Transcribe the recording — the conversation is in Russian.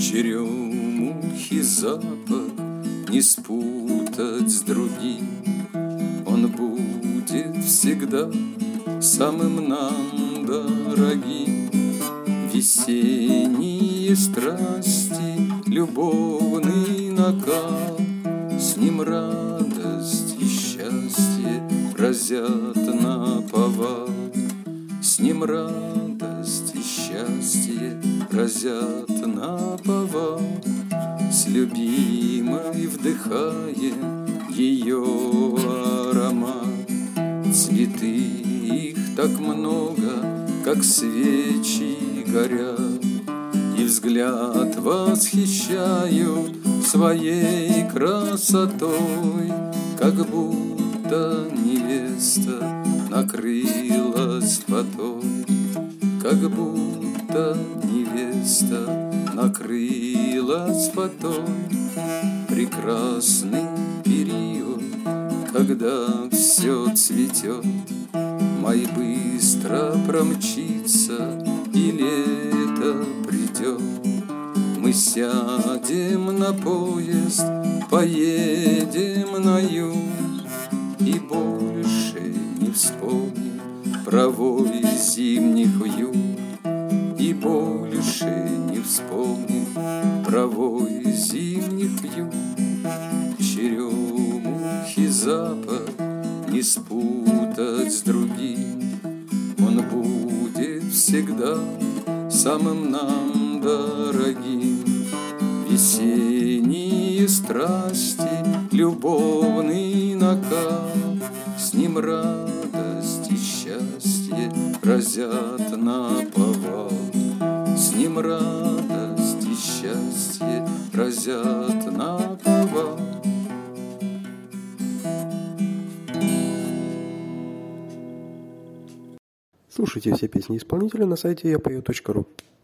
Черемухи запах не спутать с другим. Он будет всегда самым нам дорогим. Весенние страсти, любовный накал, с ним радость и счастье разят наповал. С ним радость и счастье разят наповал. С любимой вдыхаем ее аромат. Цветы их так много, как свечи горят, и взгляд восхищают своей красотой, как будто невеста накрылась фатой, как будто невеста накрылась фатой. Прекрасный период, когда все цветет, май быстро промчится, и лето придет. Мы сядем на поезд, поедем на юг, и больше не вспомним про вой зимних вьюг, и больше не вспомним про вой зимних вьюг. Черемухи запах не спутать с другим. Он будет всегда самым нам дорогим. Весенние страсти, любовный накал, с ним радость и счастье разят наповал. С ним радость и счастье разят наповал. Слушайте все песни исполнителя на сайте yapою.ru.